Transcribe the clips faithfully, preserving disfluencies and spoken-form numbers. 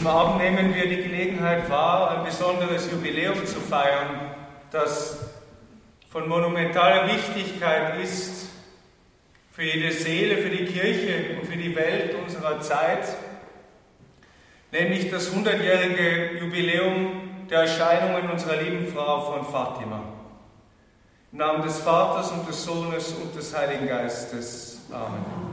diesem Abend nehmen wir die Gelegenheit wahr, ein besonderes Jubiläum zu feiern, das von monumentaler Wichtigkeit ist für jede Seele, für die Kirche und für die Welt unserer Zeit, nämlich das hundertjährige Jubiläum der Erscheinungen unserer lieben Frau von Fatima. Im Namen des Vaters und des Sohnes und des Heiligen Geistes. Amen.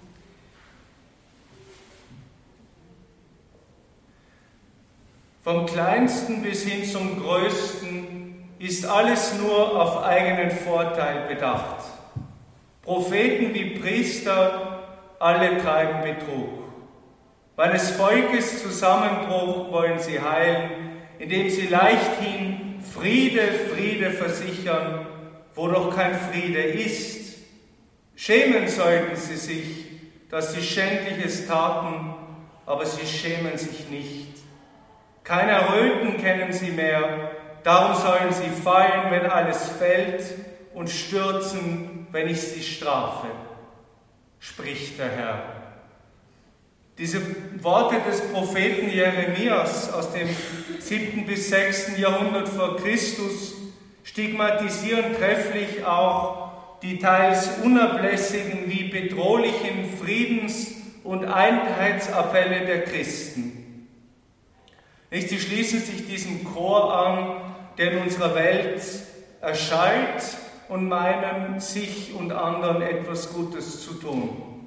Vom Kleinsten bis hin zum Größten ist alles nur auf eigenen Vorteil bedacht. Propheten wie Priester, alle treiben Betrug. Meines Volkes Zusammenbruch wollen sie heilen, indem sie leichthin Friede, Friede versichern, wo doch kein Friede ist. Schämen sollten sie sich, dass sie Schändliches taten, aber sie schämen sich nicht. Kein Erröten kennen sie mehr, darum sollen sie fallen, wenn alles fällt, und stürzen, wenn ich sie strafe, spricht der Herr. Diese Worte des Propheten Jeremias aus dem siebten bis sechsten Jahrhundert vor Christus stigmatisieren trefflich auch die teils unablässigen wie bedrohlichen Friedens- und Einheitsappelle der Christen. Sie schließen sich diesem Chor an, der in unserer Welt erschallt, und meinen, sich und anderen etwas Gutes zu tun.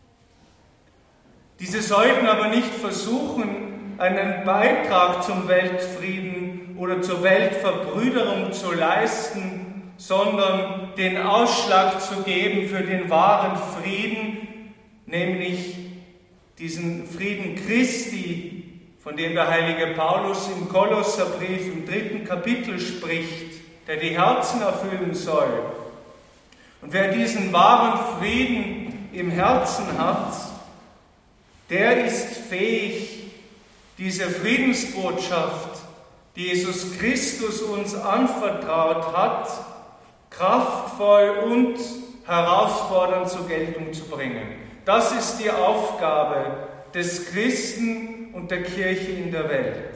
Diese sollten aber nicht versuchen, einen Beitrag zum Weltfrieden oder zur Weltverbrüderung zu leisten, sondern den Ausschlag zu geben für den wahren Frieden, nämlich diesen Frieden Christi, von dem der heilige Paulus im Kolosserbrief im dritten Kapitel spricht, der die Herzen erfüllen soll. Und wer diesen wahren Frieden im Herzen hat, der ist fähig, diese Friedensbotschaft, die Jesus Christus uns anvertraut hat, kraftvoll und herausfordernd zur Geltung zu bringen. Das ist die Aufgabe des Christen und der Kirche in der Welt.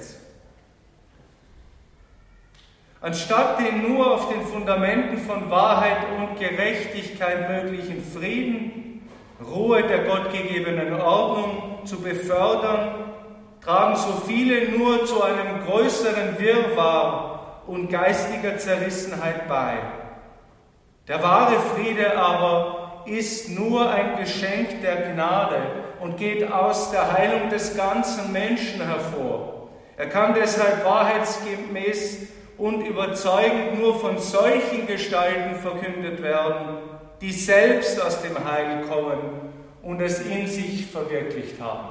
Anstatt den nur auf den Fundamenten von Wahrheit und Gerechtigkeit möglichen Frieden, Ruhe der gottgegebenen Ordnung zu befördern, tragen so viele nur zu einem größeren Wirrwarr und geistiger Zerrissenheit bei. Der wahre Friede aber ist nur ein Geschenk der Gnade und geht aus der Heilung des ganzen Menschen hervor. Er kann deshalb wahrheitsgemäß und überzeugend nur von solchen Gestalten verkündet werden, die selbst aus dem Heil kommen und es in sich verwirklicht haben.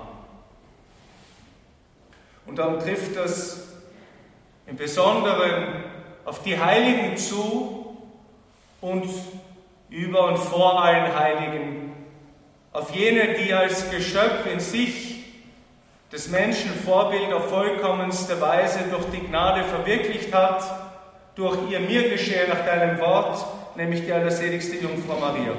Und dann trifft das im Besonderen auf die Heiligen zu und über und vor allen Heiligen, auf jene, die als Geschöpf in sich des Menschen Vorbild auf vollkommenste Weise durch die Gnade verwirklicht hat, durch ihr mir geschehe nach deinem Wort, nämlich die allerseligste Jungfrau Maria.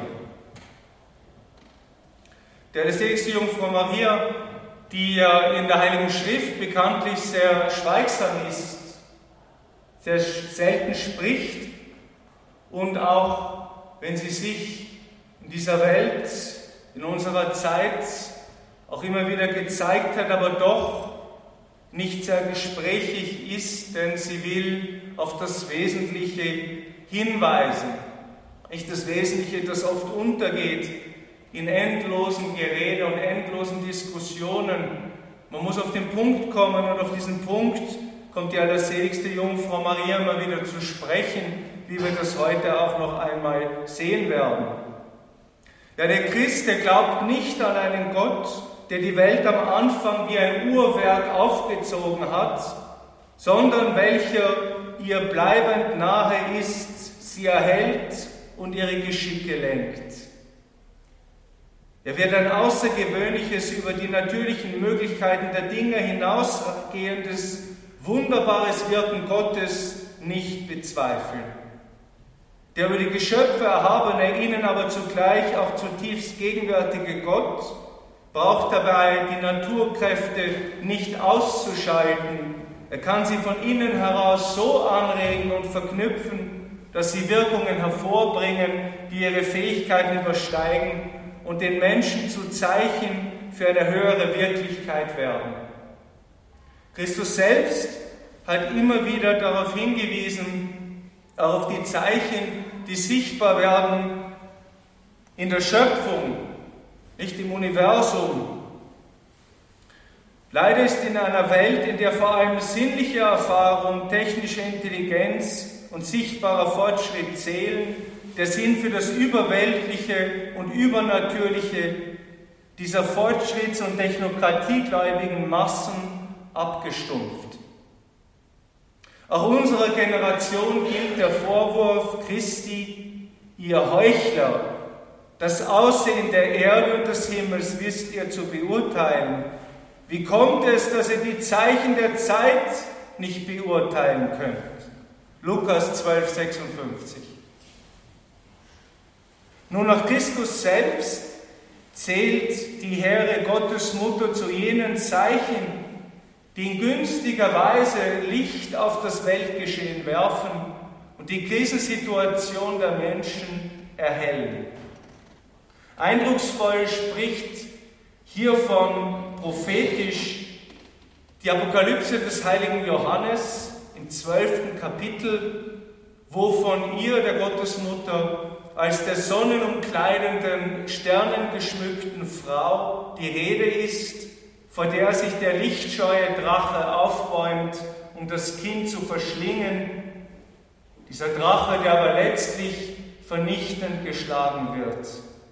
Die allerseligste Jungfrau Maria, die ja in der Heiligen Schrift bekanntlich sehr schweigsam ist, sehr selten spricht und auch, wenn sie sich in dieser Welt, in unserer Zeit auch immer wieder gezeigt hat, aber doch nicht sehr gesprächig ist, denn sie will auf das Wesentliche hinweisen. Nicht das Wesentliche, das oft untergeht in endlosen Gerede und endlosen Diskussionen. Man muss auf den Punkt kommen und auf diesen Punkt kommt die allerseligste Jungfrau Maria mal wieder zu sprechen, wie wir das heute auch noch einmal sehen werden. Ja, der Christ, der glaubt nicht an einen Gott, der die Welt am Anfang wie ein Uhrwerk aufgezogen hat, sondern welcher ihr bleibend nahe ist, sie erhält und ihre Geschicke lenkt. Er wird ein außergewöhnliches, über die natürlichen Möglichkeiten der Dinge hinausgehendes, wunderbares Wirken Gottes nicht bezweifeln. Der über die Geschöpfe erhabene, ihnen aber zugleich auch zutiefst gegenwärtige Gott braucht dabei die Naturkräfte nicht auszuschalten. Er kann sie von innen heraus so anregen und verknüpfen, dass sie Wirkungen hervorbringen, die ihre Fähigkeiten übersteigen und den Menschen zu Zeichen für eine höhere Wirklichkeit werden. Christus selbst hat immer wieder darauf hingewiesen, auch auf die Zeichen, die sichtbar werden in der Schöpfung, nicht im Universum. Leider ist in einer Welt, in der vor allem sinnliche Erfahrung, technische Intelligenz und sichtbarer Fortschritt zählen, der Sinn für das Überweltliche und Übernatürliche dieser fortschritts- und technokratiegläubigen Massen abgestumpft. Auch unserer Generation gilt der Vorwurf Christi, ihr Heuchler, das Aussehen der Erde und des Himmels wisst ihr zu beurteilen. Wie kommt es, dass ihr die Zeichen der Zeit nicht beurteilen könnt? Lukas zwölf, sechsundfünfzig. Nun, nach Christus selbst zählt die hehre Gottesmutter zu jenen Zeichen, die in günstiger Weise Licht auf das Weltgeschehen werfen und die Krisensituation der Menschen erhellen. Eindrucksvoll spricht hiervon prophetisch die Apokalypse des heiligen Johannes im zwölften Kapitel, wo von ihr, der Gottesmutter, als der sonnenumkleidenden, sternengeschmückten Frau die Rede ist, vor der sich der lichtscheue Drache aufbäumt, um das Kind zu verschlingen. Dieser Drache, der aber letztlich vernichtend geschlagen wird.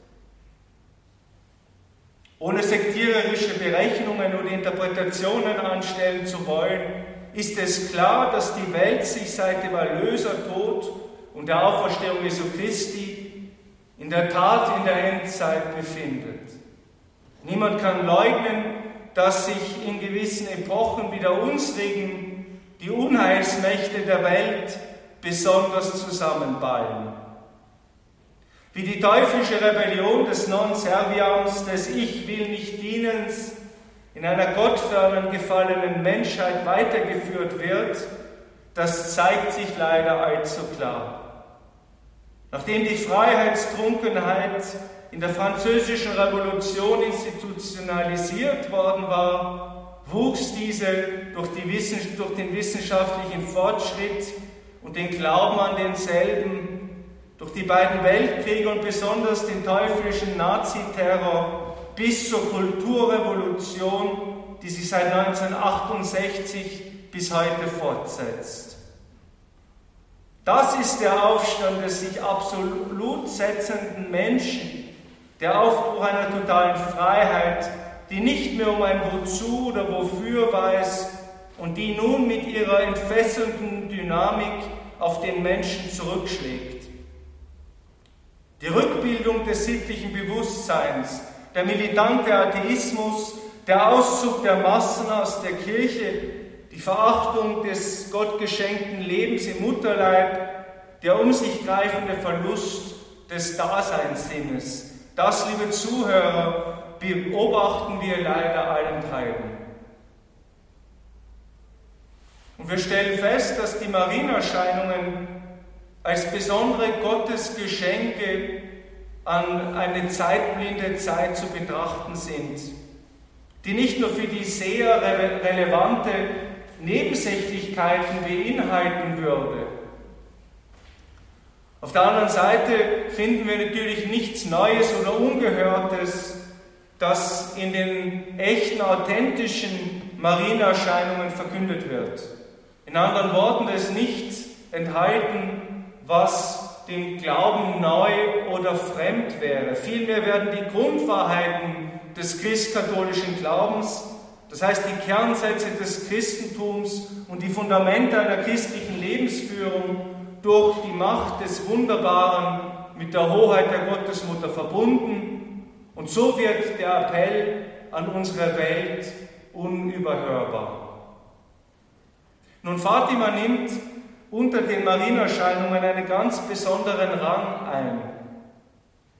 Ohne sektiererische Berechnungen oder Interpretationen anstellen zu wollen, ist es klar, dass die Welt sich seit dem Erlösertod und der Auferstehung Jesu Christi in der Tat in der Endzeit befindet. Niemand kann leugnen, dass sich in gewissen Epochen wie der unsrigen die Unheilsmächte der Welt besonders zusammenballen. Wie die teuflische Rebellion des Non Serviams, des Ich will nicht Dienens, in einer gottfernen gefallenen Menschheit weitergeführt wird, das zeigt sich leider allzu klar. Nachdem die Freiheitstrunkenheit in der französischen Revolution institutionalisiert worden war, wuchs diese durch, die Wissen, durch den wissenschaftlichen Fortschritt und den Glauben an denselben, durch die beiden Weltkriege und besonders den teuflischen Naziterror bis zur Kulturrevolution, die sich seit neunzehnhundertachtundsechzig bis heute fortsetzt. Das ist der Aufstand des sich absolut setzenden Menschen, der Aufbruch einer totalen Freiheit, die nicht mehr um ein Wozu oder Wofür weiß und die nun mit ihrer entfesselnden Dynamik auf den Menschen zurückschlägt. Die Rückbildung des sittlichen Bewusstseins, der militante Atheismus, der Auszug der Massen aus der Kirche, die Verachtung des gottgeschenkten Lebens im Mutterleib, der um sich greifende Verlust des Daseinssinnes. Das, liebe Zuhörer, beobachten wir leider allenthalben. Und wir stellen fest, dass die Marienerscheinungen als besondere Gottesgeschenke an eine zeitblinde Zeit zu betrachten sind, die nicht nur für die Seher re- relevante Nebensächlichkeiten beinhalten würde. Auf der anderen Seite finden wir natürlich nichts Neues oder Ungehörtes, das in den echten, authentischen Marienerscheinungen verkündet wird. In anderen Worten, es ist nichts enthalten, was dem Glauben neu oder fremd wäre. Vielmehr werden die Grundwahrheiten des christkatholischen Glaubens, das heißt die Kernsätze des Christentums und die Fundamente einer christlichen Lebensführung durch die Macht des Wunderbaren mit der Hoheit der Gottesmutter verbunden. Und so wird der Appell an unsere Welt unüberhörbar. Nun, Fatima nimmt unter den Marienerscheinungen einen ganz besonderen Rang ein.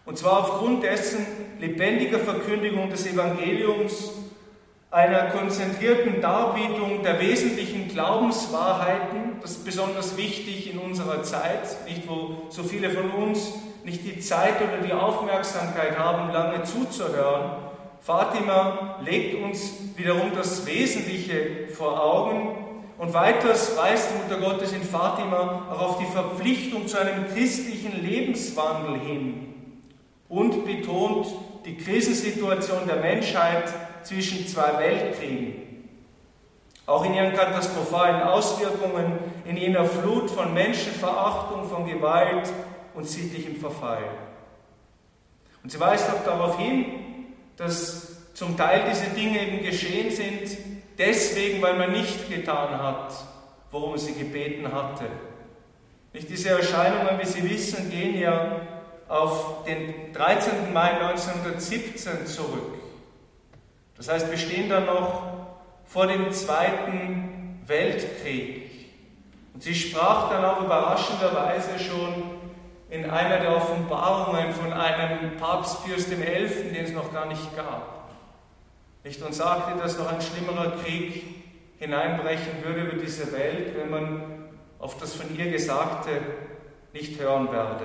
Und zwar aufgrund dessen lebendiger Verkündigung des Evangeliums, einer konzentrierten Darbietung der wesentlichen Glaubenswahrheiten, das ist besonders wichtig in unserer Zeit, nicht wo so viele von uns nicht die Zeit oder die Aufmerksamkeit haben, lange zuzuhören. Fatima legt uns wiederum das Wesentliche vor Augen und weiters weist die Mutter Gottes in Fatima auch auf die Verpflichtung zu einem christlichen Lebenswandel hin und betont die Krisensituation der Menschheit zwischen zwei Weltkriegen. Auch in ihren katastrophalen Auswirkungen, in jener Flut von Menschenverachtung, von Gewalt und sittlichem Verfall. Und sie weist auch darauf hin, dass zum Teil diese Dinge eben geschehen sind, deswegen, weil man nicht getan hat, worum sie gebeten hatte. Nicht diese Erscheinungen, wie Sie wissen, gehen ja auf den dreizehnten Mai neunzehnhundertsiebzehn zurück. Das heißt, wir stehen da noch vor dem Zweiten Weltkrieg. Und sie sprach dann auch überraschenderweise schon in einer der Offenbarungen von einem Papst Pius der Elfte, den es noch gar nicht gab. Nicht? Und sagte, dass noch ein schlimmerer Krieg hineinbrechen würde über diese Welt, wenn man auf das von ihr Gesagte nicht hören werde.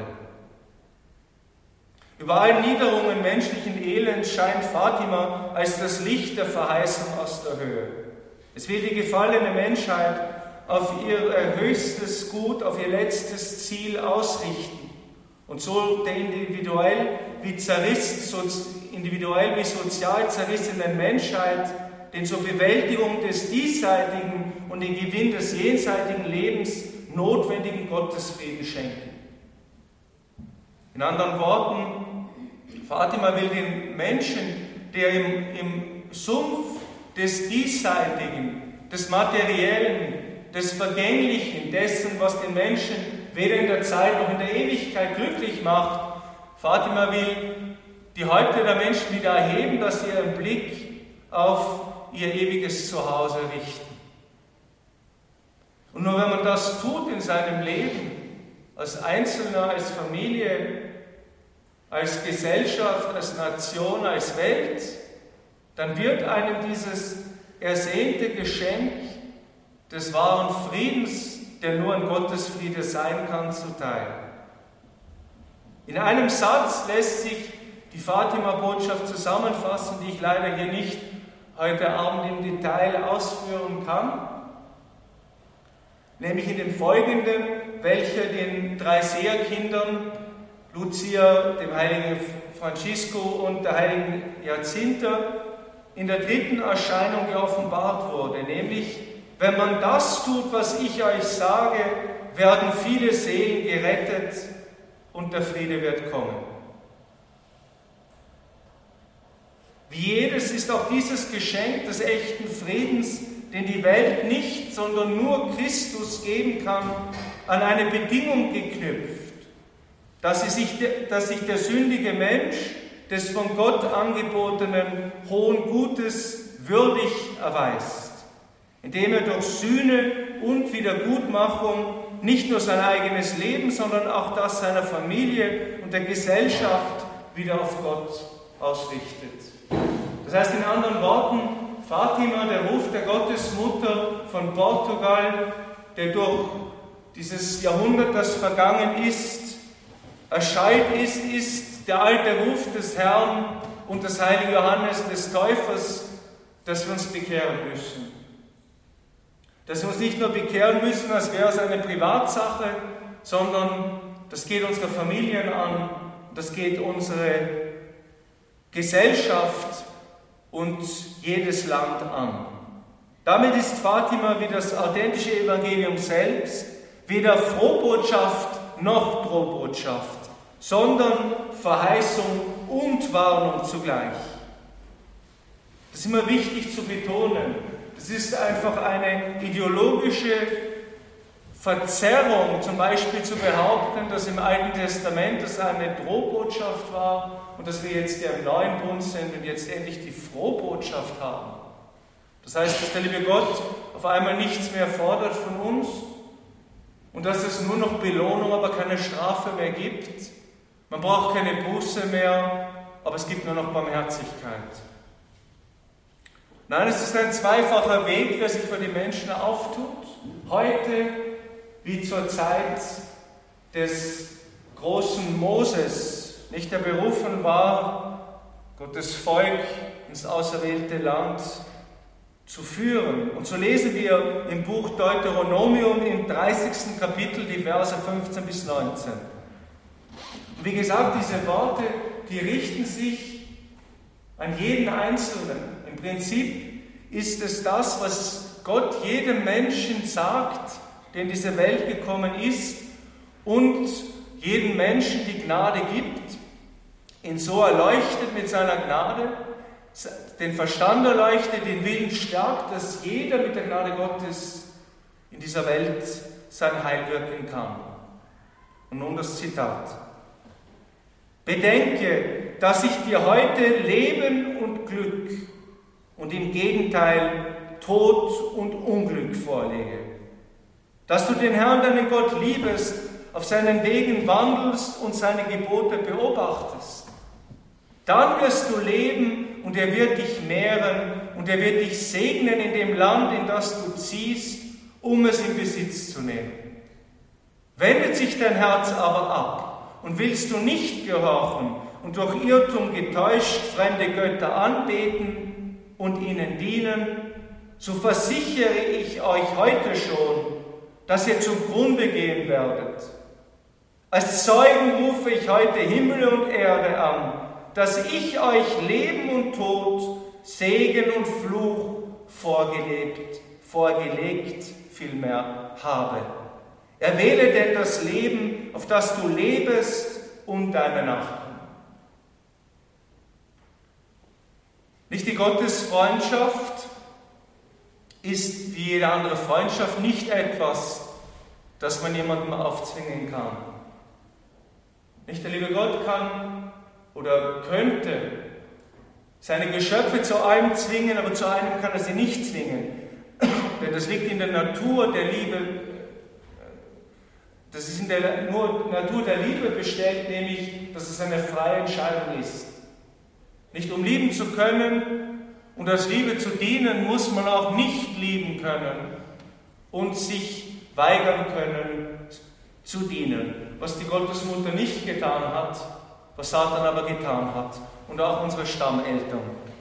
Über allen Niederungen menschlichen Elends scheint Fatima als das Licht der Verheißung aus der Höhe. Es will die gefallene Menschheit auf ihr höchstes Gut, auf ihr letztes Ziel ausrichten und so der individuell wie, zerriss, so individuell wie sozial zerrissenen Menschheit den zur Bewältigung des diesseitigen und den Gewinn des jenseitigen Lebens notwendigen Gottesfrieden schenken. In anderen Worten, Fatima will den Menschen, der im, im Sumpf des Diesseitigen, des Materiellen, des Vergänglichen, dessen, was den Menschen weder in der Zeit noch in der Ewigkeit glücklich macht, Fatima will die Häupter der Menschen wieder erheben, dass sie ihren Blick auf ihr ewiges Zuhause richten. Und nur wenn man das tut in seinem Leben, als Einzelner, als Familie, als Gesellschaft, als Nation, als Welt, dann wird einem dieses ersehnte Geschenk des wahren Friedens, der nur ein Gottesfriede sein kann, zuteil. In einem Satz lässt sich die Fatima-Botschaft zusammenfassen, die ich leider hier nicht heute Abend im Detail ausführen kann, nämlich in dem folgenden, welcher den drei Seherkindern Lucia, dem heiligen Francisco und der heiligen Jacinta in der dritten Erscheinung geoffenbart wurde, nämlich, wenn man das tut, was ich euch sage, werden viele Seelen gerettet und der Friede wird kommen. Wie jedes ist auch dieses Geschenk des echten Friedens, den die Welt nicht, sondern nur Christus geben kann, an eine Bedingung geknüpft, dass, sie sich, dass sich der sündige Mensch des von Gott angebotenen hohen Gutes würdig erweist, indem er durch Sühne und Wiedergutmachung nicht nur sein eigenes Leben, sondern auch das seiner Familie und der Gesellschaft wieder auf Gott ausrichtet. Das heißt in anderen Worten, Fatima, der Ruf der Gottesmutter von Portugal, der durch dieses Jahrhundert, das vergangen ist, erschallt ist, ist der alte Ruf des Herrn und des heiligen Johannes des Täufers, dass wir uns bekehren müssen. Dass wir uns nicht nur bekehren müssen, als wäre es eine Privatsache, sondern das geht unsere Familien an, das geht unsere Gesellschaft und jedes Land an. Damit ist Fatima wie das authentische Evangelium selbst weder Frohbotschaft noch Drohbotschaft, sondern Verheißung und Warnung zugleich. Das ist immer wichtig zu betonen. Das ist einfach eine ideologische Verzerrung, zum Beispiel zu behaupten, dass im Alten Testament das eine Drohbotschaft war und dass wir jetzt ja im Neuen Bund sind und jetzt endlich die Frohbotschaft haben. Das heißt, dass der liebe Gott auf einmal nichts mehr fordert von uns und dass es nur noch Belohnung, aber keine Strafe mehr gibt Man braucht keine Buße mehr, aber es gibt nur noch Barmherzigkeit. Nein, es ist ein zweifacher Weg, der sich für die Menschen auftut. Heute wie zur Zeit des großen Moses, nicht der berufen war, Gottes Volk ins auserwählte Land zu führen. Und so lesen wir im Buch Deuteronomium im dreißigsten Kapitel die Verse fünfzehn bis neunzehn. Und wie gesagt, diese Worte, die richten sich an jeden Einzelnen. Im Prinzip ist es das, was Gott jedem Menschen sagt, der in diese Welt gekommen ist und jedem Menschen die Gnade gibt, ihn so erleuchtet mit seiner Gnade, den Verstand erleuchtet, den Willen stärkt, dass jeder mit der Gnade Gottes in dieser Welt sein Heil wirken kann. Und nun das Zitat. Bedenke, dass ich dir heute Leben und Glück und im Gegenteil Tod und Unglück vorlege. Dass du den Herrn, deinen Gott, liebest, auf seinen Wegen wandelst und seine Gebote beobachtest. Dann wirst du leben und er wird dich mehren und er wird dich segnen in dem Land, in das du ziehst, um es in Besitz zu nehmen. Wendet sich dein Herz aber ab und willst du nicht gehorchen und durch Irrtum getäuscht fremde Götter anbeten und ihnen dienen, so versichere ich euch heute schon, dass ihr zugrunde gehen werdet. Als Zeugen rufe ich heute Himmel und Erde an, dass ich euch Leben und Tod, Segen und Fluch vorgelegt, vorgelegt vielmehr habe. Erwähle denn das Leben, auf das du lebest, und deine Nachbarn. Nicht die Gottesfreundschaft ist wie jede andere Freundschaft nicht etwas, das man jemandem aufzwingen kann. Nicht der liebe Gott kann oder könnte seine Geschöpfe zu allem zwingen, aber zu einem kann er sie nicht zwingen. Denn das liegt in der Natur der Liebe, das ist in der Natur der Liebe bestellt, nämlich, dass es eine freie Entscheidung ist. Nicht um lieben zu können und als Liebe zu dienen, muss man auch nicht lieben können und sich weigern können zu dienen, was die Gottesmutter nicht getan hat, was Satan aber getan hat und auch unsere Stammeltern.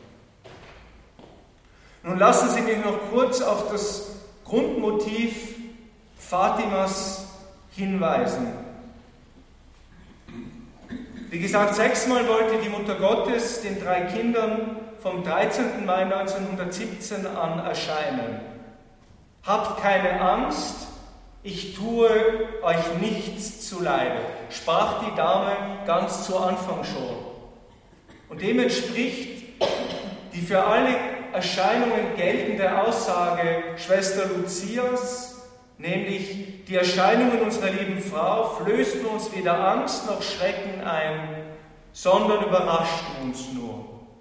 Nun lassen Sie mich noch kurz auf das Grundmotiv Fatimas hinweisen. Wie gesagt, sechsmal wollte die Mutter Gottes den drei Kindern vom dreizehnten Mai neunzehnhundertsiebzehn an erscheinen. Habt keine Angst, ich tue euch nichts zuleide, sprach die Dame ganz zu Anfang schon. Und dem entspricht die für alle Erscheinungen geltende Aussage Schwester Luzias, nämlich die Erscheinungen unserer lieben Frau flößten uns weder Angst noch Schrecken ein, sondern überraschten uns nur.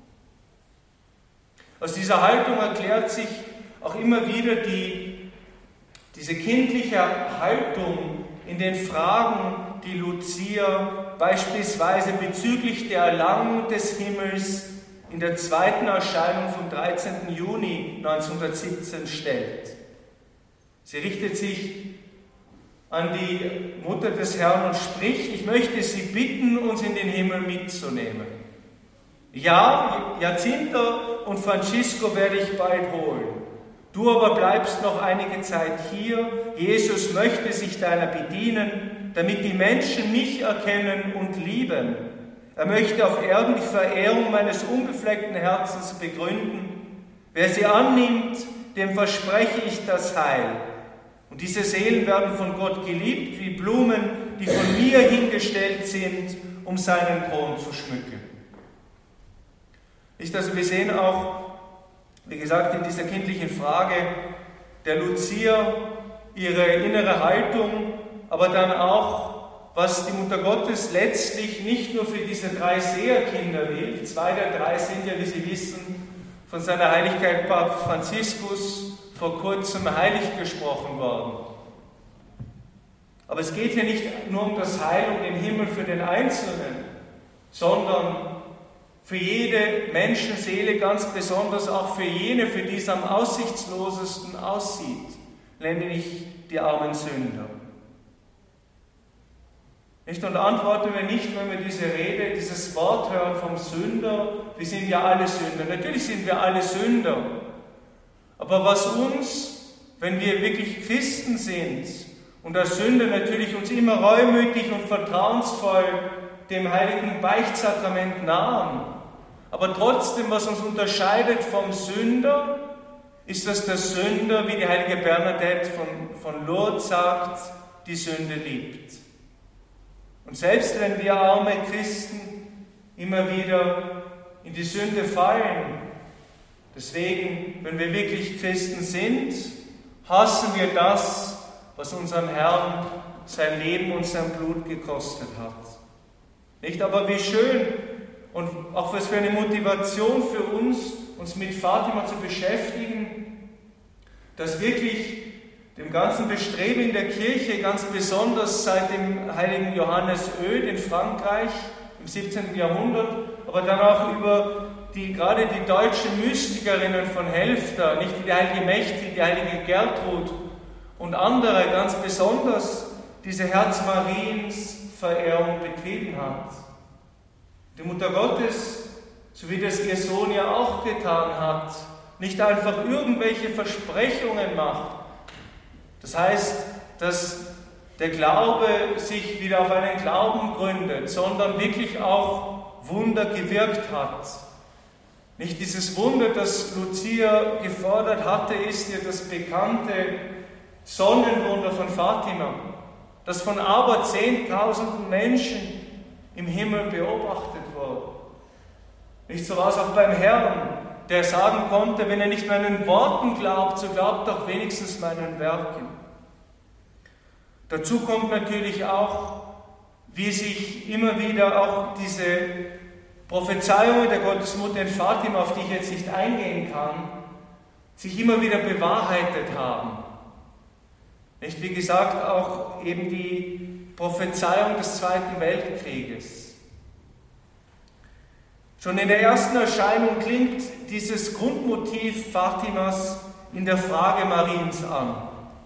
Aus dieser Haltung erklärt sich auch immer wieder die, diese kindliche Haltung in den Fragen, die Lucia beispielsweise bezüglich der Erlangung des Himmels in der zweiten Erscheinung vom dreizehnten Juni neunzehnhundertsiebzehn stellt. Sie richtet sich an die Mutter des Herrn und spricht: Ich möchte Sie bitten, uns in den Himmel mitzunehmen. Ja, Jacinta und Francisco werde ich bald holen. Du aber bleibst noch einige Zeit hier. Jesus möchte sich deiner bedienen, damit die Menschen mich erkennen und lieben. Er möchte auf Erden die Verehrung meines unbefleckten Herzens begründen. Wer sie annimmt, dem verspreche ich das Heil. Und diese Seelen werden von Gott geliebt, wie Blumen, die von mir hingestellt sind, um seinen Thron zu schmücken. Nicht, also wir sehen auch, wie gesagt, in dieser kindlichen Frage der Lucia ihre innere Haltung, aber dann auch, was die Mutter Gottes letztlich nicht nur für diese drei Seherkinder will. Zwei der drei sind ja, wie Sie wissen, von seiner Heiligkeit Papst Franziskus vor kurzem heilig gesprochen worden. Aber es geht hier nicht nur um das Heil und den Himmel für den Einzelnen, sondern für jede Menschenseele, ganz besonders auch für jene, für die es am aussichtslosesten aussieht, nämlich die armen Sünder. Nicht? Und antworten wir nicht, wenn wir diese Rede, dieses Wort hören vom Sünder, wir sind ja alle Sünder. Natürlich sind wir alle Sünder. Aber was uns, wenn wir wirklich Christen sind und als Sünder natürlich uns immer reumütig und vertrauensvoll dem heiligen Beichtsakrament nahen, aber trotzdem, was uns unterscheidet vom Sünder, ist, dass der Sünder, wie die heilige Bernadette von, von Lourdes sagt, die Sünde liebt. Und selbst wenn wir arme Christen immer wieder in die Sünde fallen, deswegen, wenn wir wirklich Christen sind, hassen wir das, was unserem Herrn sein Leben und sein Blut gekostet hat. Nicht? Aber wie schön und auch was für eine Motivation für uns, uns mit Fatima zu beschäftigen, dass wirklich dem ganzen Bestreben in der Kirche, ganz besonders seit dem heiligen Johannes Oed in Frankreich im siebzehnten Jahrhundert, aber dann auch über die, gerade die deutschen Mystikerinnen von Helfter, nicht die heilige Mächti, die heilige Gertrud und andere ganz besonders diese Herz-Mariens-Verehrung betrieben hat. Die Mutter Gottes, so wie das ihr Sohn ja auch getan hat, nicht einfach irgendwelche Versprechungen macht. Das heißt, dass der Glaube sich wieder auf einen Glauben gründet, sondern wirklich auch Wunder gewirkt hat. Nicht dieses Wunder, das Lucia gefordert hatte, ist ja das bekannte Sonnenwunder von Fatima, das von aber zehntausenden Menschen im Himmel beobachtet wurde. Nicht so war es auch beim Herrn, der sagen konnte, wenn ihr nicht meinen Worten glaubt, so glaubt doch wenigstens meinen Werken. Dazu kommt natürlich auch, wie sich immer wieder auch diese Prophezeiungen der Gottesmutter in Fatima, auf die ich jetzt nicht eingehen kann, sich immer wieder bewahrheitet haben. Nicht, wie gesagt, auch eben die Prophezeiung des Zweiten Weltkrieges. Schon in der ersten Erscheinung klingt dieses Grundmotiv Fatimas in der Frage Mariens an.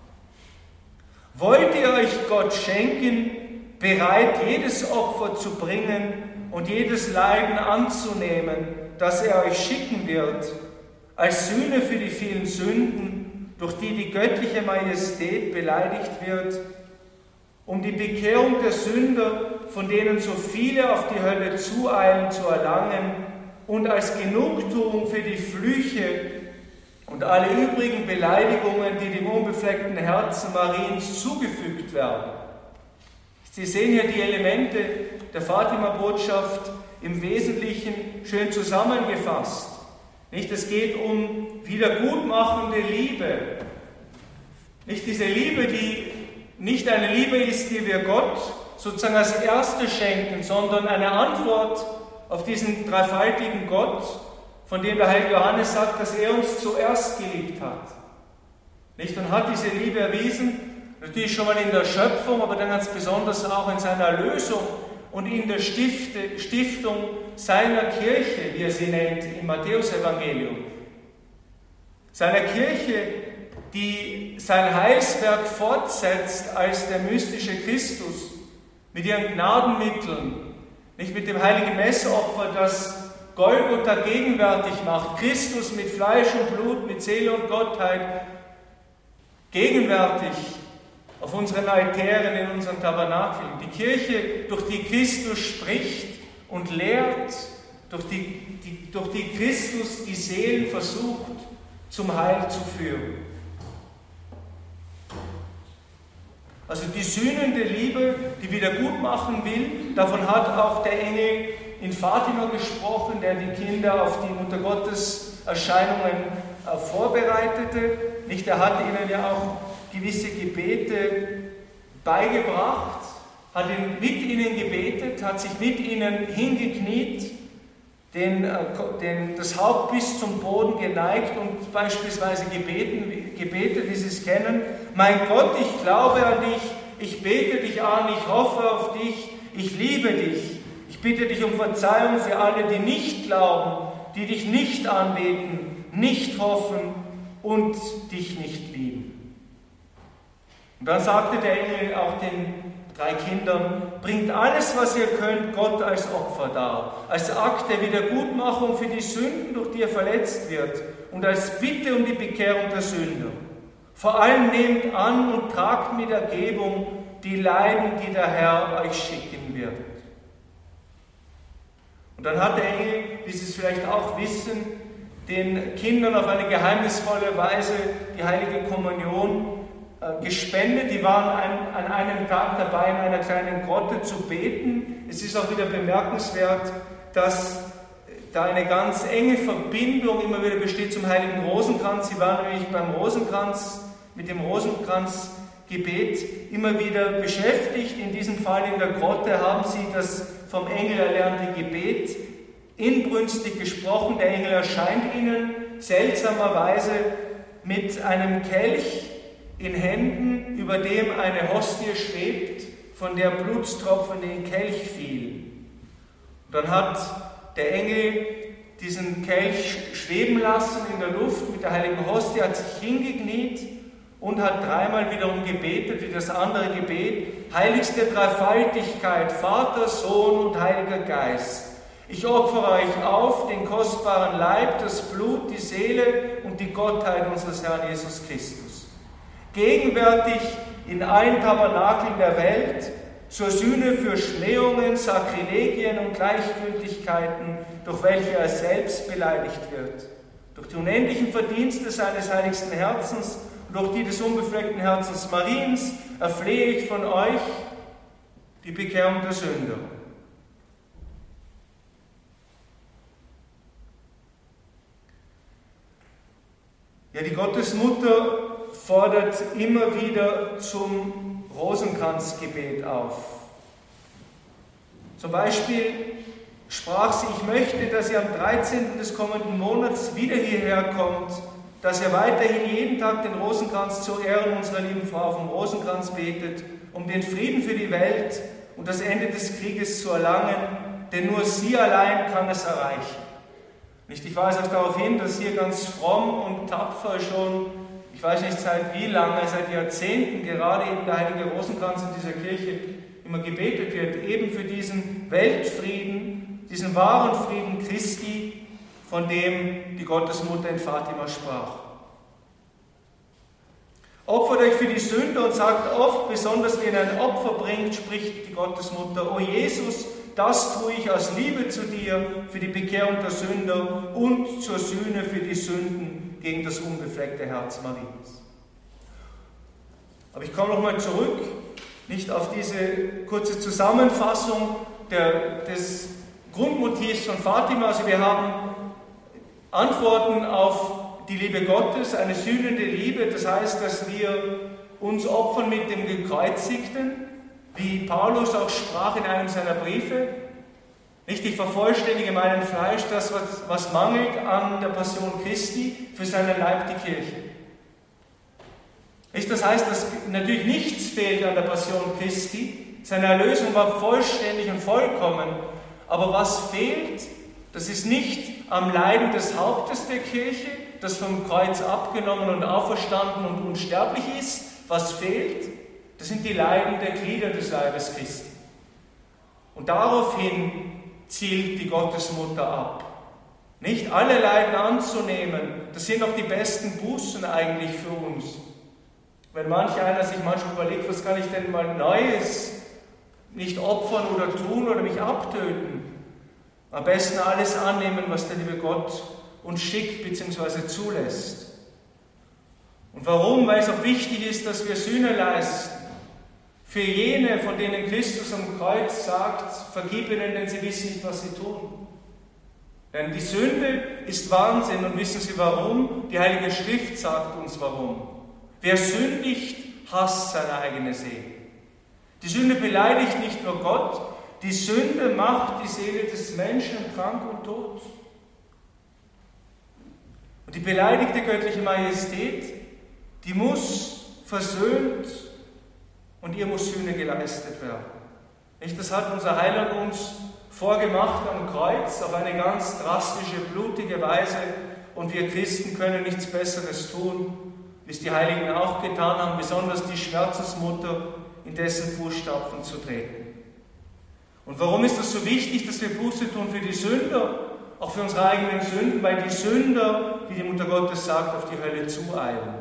Wollt ihr euch Gott schenken, bereit jedes Opfer zu bringen und jedes Leiden anzunehmen, das er euch schicken wird, als Sühne für die vielen Sünden, durch die die göttliche Majestät beleidigt wird, um die Bekehrung der Sünder, von denen so viele auf die Hölle zueilen, zu erlangen und als Genugtuung für die Flüche und alle übrigen Beleidigungen, die dem unbefleckten Herzen Mariens zugefügt werden. Sie sehen hier die Elemente der Fatima-Botschaft im Wesentlichen schön zusammengefasst. Nicht, es geht um wiedergutmachende Liebe. Nicht diese Liebe, die nicht eine Liebe ist, die wir Gott sozusagen als Erste schenken, sondern eine Antwort auf diesen dreifaltigen Gott, von dem der heilige Johannes sagt, dass er uns zuerst geliebt hat. Nicht? Und hat diese Liebe erwiesen, natürlich schon mal in der Schöpfung, aber dann ganz besonders auch in seiner Erlösung und in der Stifte, Stiftung seiner Kirche, wie er sie nennt im Matthäusevangelium. Seiner Kirche, die sein Heilswerk fortsetzt als der mystische Christus mit ihren Gnadenmitteln, nicht mit dem heiligen Messopfer, das Golgotha gegenwärtig macht, Christus mit Fleisch und Blut, mit Seele und Gottheit gegenwärtig auf unseren Altären, in unseren Tabernakeln. Die Kirche, durch die Christus spricht und lehrt, durch die, die, durch die Christus die Seelen versucht zum Heil zu führen. Also die sühnende Liebe, die wiedergutmachen will, davon hat auch der Engel in Fatima gesprochen, der die Kinder auf die Mutter Gottes Erscheinungen äh, vorbereitete. Nicht, er hat ihnen ja auch gewisse Gebete beigebracht, hat ihn, mit ihnen gebetet, hat sich mit ihnen hingekniet, den, äh, den, das Haupt bis zum Boden geneigt und beispielsweise gebeten, gebetet, wie Sie es kennen: Mein Gott, ich glaube an dich, ich bete dich an, ich hoffe auf dich, ich liebe dich. Ich bitte dich um Verzeihung für alle, die nicht glauben, die dich nicht anbeten, nicht hoffen und dich nicht lieben. Und dann sagte der Engel auch den drei Kindern, bringt alles, was ihr könnt, Gott als Opfer dar, als Akt der Wiedergutmachung für die Sünden, durch die er verletzt wird, und als Bitte um die Bekehrung der Sünder. Vor allem nehmt an und tragt mit Ergebung die Leiden, die der Herr euch schicken wird. Und dann hat der Engel, wie Sie es vielleicht auch wissen, den Kindern auf eine geheimnisvolle Weise die heilige Kommunion äh, gespendet. Die waren ein, an einem Tag dabei, in einer kleinen Grotte zu beten. Es ist auch wieder bemerkenswert, dass da eine ganz enge Verbindung immer wieder besteht zum heiligen Rosenkranz. Sie waren nämlich beim Rosenkranz, mit dem Rosenkranzgebet immer wieder beschäftigt. In diesem Fall in der Grotte haben sie das vom Engel erlernte Gebet inbrünstig gesprochen. Der Engel erscheint ihnen seltsamerweise mit einem Kelch in Händen, über dem eine Hostie schwebt, von der Blutstropfen in den Kelch fiel. Und dann hat der Engel diesen Kelch schweben lassen in der Luft mit der heiligen Hostie, hat sich hingekniet und hat dreimal wiederum gebetet, wie das andere Gebet: Heiligste Dreifaltigkeit, Vater, Sohn und Heiliger Geist, ich opfere euch auf den kostbaren Leib, das Blut, die Seele und die Gottheit unseres Herrn Jesus Christus, gegenwärtig in allen Tabernakeln der Welt, zur Sühne für Schmähungen, Sakrilegien und Gleichgültigkeiten, durch welche er selbst beleidigt wird. Durch die unendlichen Verdienste seines heiligsten Herzens und durch die des unbefleckten Herzens Mariens erflehe ich von euch die Bekehrung der Sünder. Ja, die Gottesmutter fordert immer wieder zum Rosenkranzgebet auf. Zum Beispiel sprach sie: Ich möchte, dass ihr am dreizehnten des kommenden Monats wieder hierher kommt, dass ihr weiterhin jeden Tag den Rosenkranz zu Ehren unserer lieben Frau vom Rosenkranz betet, um den Frieden für die Welt und das Ende des Krieges zu erlangen, denn nur sie allein kann es erreichen. Ich weise auch darauf hin, dass hier ganz fromm und tapfer schon, ich weiß nicht seit wie lange, seit Jahrzehnten gerade eben der heilige Rosenkranz in dieser Kirche immer gebetet wird, eben für diesen Weltfrieden, diesen wahren Frieden Christi, von dem die Gottesmutter in Fatima sprach. Opfert euch für die Sünder und sagt oft, besonders wenn ihr ein Opfer bringt, spricht die Gottesmutter: O Jesus, das tue ich aus Liebe zu dir für die Bekehrung der Sünder und zur Sühne für die Sünden gegen das unbefleckte Herz Mariens. Aber ich komme nochmal zurück, nicht auf diese kurze Zusammenfassung der, des Grundmotivs von Fatima. Also wir haben Antworten auf die Liebe Gottes, eine sühnende Liebe, das heißt, dass wir uns opfern mit dem Gekreuzigten, wie Paulus auch sprach in einem seiner Briefe. Nicht, ich vervollständige meinem Fleisch das, was, was mangelt an der Passion Christi, für seinen Leib die Kirche. Nicht, das heißt, dass natürlich nichts fehlt an der Passion Christi. Seine Erlösung war vollständig und vollkommen. Aber was fehlt, das ist nicht am Leiden des Hauptes der Kirche, das vom Kreuz abgenommen und auferstanden und unsterblich ist. Was fehlt? Das sind die Leiden der Glieder des Leibes Christi. Und daraufhin zielt die Gottesmutter ab. Nicht alle Leiden anzunehmen, das sind auch die besten Bußen eigentlich für uns. Wenn manch einer sich manchmal überlegt, was kann ich denn mal Neues nicht opfern oder tun oder mich abtöten? Am besten alles annehmen, was der liebe Gott uns schickt bzw. zulässt. Und warum? Weil es auch wichtig ist, dass wir Sühne leisten. Für jene, von denen Christus am Kreuz sagt, vergib ihnen, denn sie wissen nicht, was sie tun. Denn die Sünde ist Wahnsinn, und wissen Sie warum? Die Heilige Schrift sagt uns warum. Wer sündigt, hasst seine eigene Seele. Die Sünde beleidigt nicht nur Gott, die Sünde macht die Seele des Menschen krank und tot. Und die beleidigte göttliche Majestät, die muss versöhnt und ihr muss Sühne geleistet werden. Nicht? Das hat unser Heiland uns vorgemacht am Kreuz auf eine ganz drastische, blutige Weise, und wir Christen können nichts Besseres tun, wie es die Heiligen auch getan haben, besonders die Schmerzensmutter, in dessen Fußstapfen zu treten. Und warum ist das so wichtig, dass wir Buße tun für die Sünder, auch für unsere eigenen Sünden? Weil die Sünder, wie die Mutter Gottes sagt, auf die Hölle zueilen.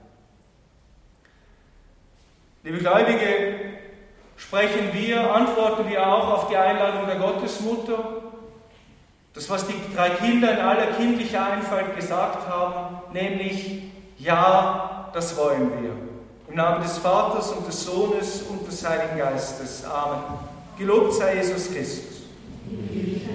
Liebe Gläubige, sprechen wir, antworten wir auch auf die Einladung der Gottesmutter, das, was die drei Kinder in aller kindlicher Einfalt gesagt haben, nämlich, ja, das wollen wir. Im Namen des Vaters und des Sohnes und des Heiligen Geistes. Amen. Gelobt sei Jesus Christus.